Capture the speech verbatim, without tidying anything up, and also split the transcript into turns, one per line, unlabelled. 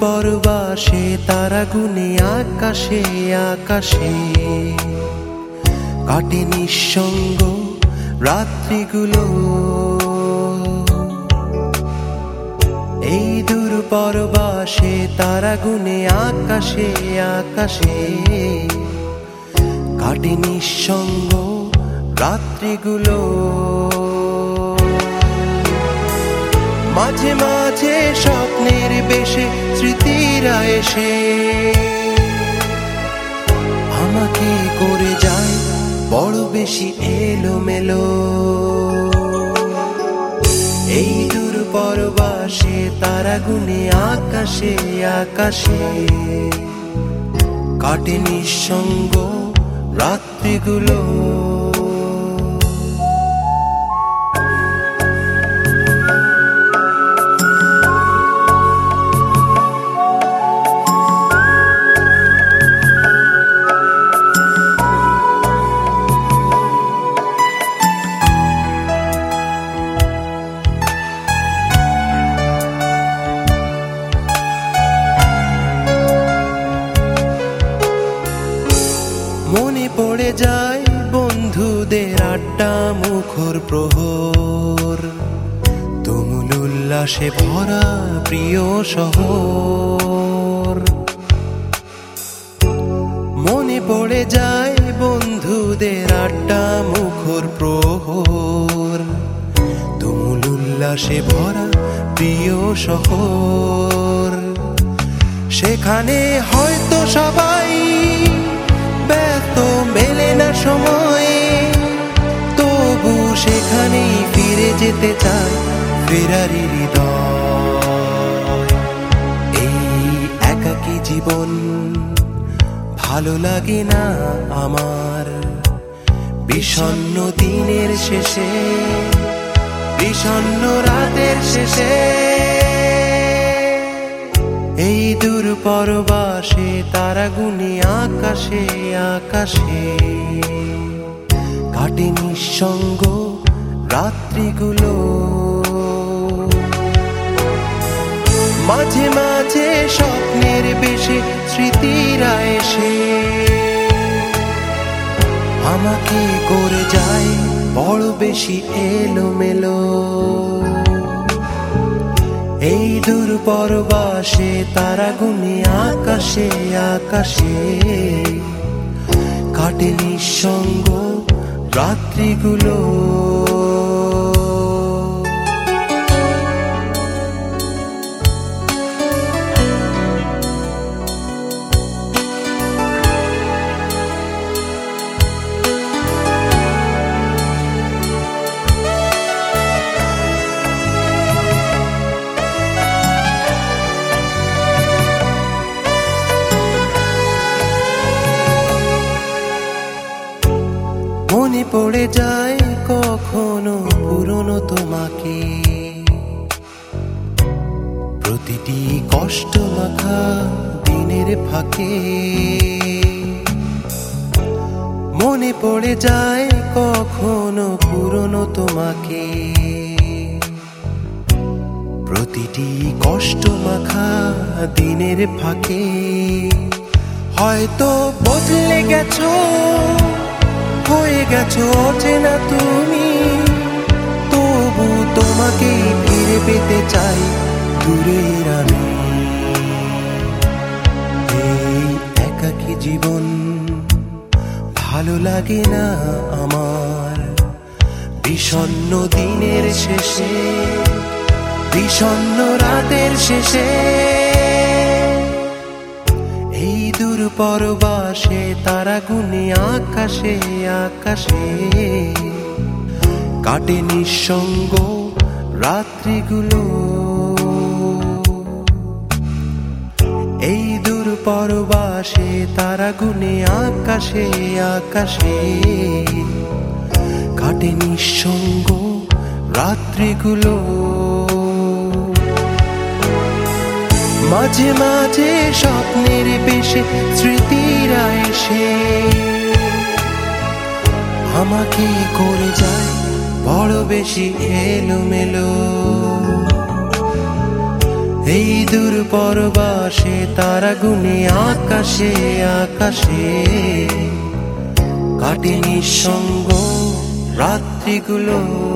পরবাসে তারা গুনে আকাশে আকাশে কাটে নিঃসঙ্গ রাত্রিগুলো। এই দূর পরবাসে তারা গুনে আকাশে আকাশে কাটে নিঃসঙ্গ রাত্রিগুলো। মাঝে মাঝে স্বপ্নের বেশে স্মৃতিরা এসে আমাকে করে যায় বড় বেশি এলোমেলো। এই দূর পরবাসে তারা গুনে আকাশে আকাশে কাটে নিঃসঙ্গ রাত্রিগুলো। মনে পড়ে যায় বন্ধুদের আড্ডা মুখর প্রহর, তুমুল উল্লাসে ভরা প্রিয় শহর। মনে পড়ে যায় বন্ধুদের আড্ডা মুখর প্রহর, তুমুল উল্লাসে ভরা প্রিয় শহর। সেখানে হয়তো সবাই ব্যস্ত, মেলে না সময়, তবু সেখানেই ফিরে যেতে চায় ফেরারি হৃদয়। এই একাকী জীবন ভালো লাগে না আমার, বিষণ্ণ দিনের শেষে, বিষণ্ণ রাতের শেষে। এই দূর পরবাসে তারা গুনে আকাশে আকাশে কাটে নিঃসঙ্গ রাত্রিগুলো। মাঝে মাঝে স্বপ্নের বেশে স্মৃতিরা এসে আমাকে করে যায় বড় বেশি এলোমেলো। এই দূর পরবাসে তারা গুনে আকাশে আকাশে কাটে নিঃসঙ্গ রাত্রিগুলো। মনে পড়ে যায় কখনো পুরনো তোমাকে, প্রতিটি কষ্ট মাখা দিনের ফাঁকে। মনে পড়ে যায় কখনো পুরনো তোমাকে, প্রতিটি কষ্ট মাখা দিনের ফাঁকে। হয়তো বদলে গেছো, হয়ে গেছো অচেনা তুমি, তবু তোমাকে ফিরে পেতে চাই দূরের আমি। এই একাকী জীবন ভালো লাগে না আমার, বিষণ্ণ দিনের শেষে, বিষণ্ণ রাতের শেষে। এই দূর পরবাসে তারা গুনে আকাশে আকাশে কাটে নিঃসঙ্গ রাত্রিগুলো। এই দূর পরবাসে তারা গুনে আকাশে আকাশে কাটে নিঃসঙ্গ রাত্রিগুলো। মাঝে মাঝে স্বপ্নের বেশে স্মৃতিরা এসে আমাকে করে যায় বড় বেশি এলোমেলো। এই দূর পরবাসে তারা গুনে আকাশে আকাশে কাটে নিঃসঙ্গ রাত্রিগুলো।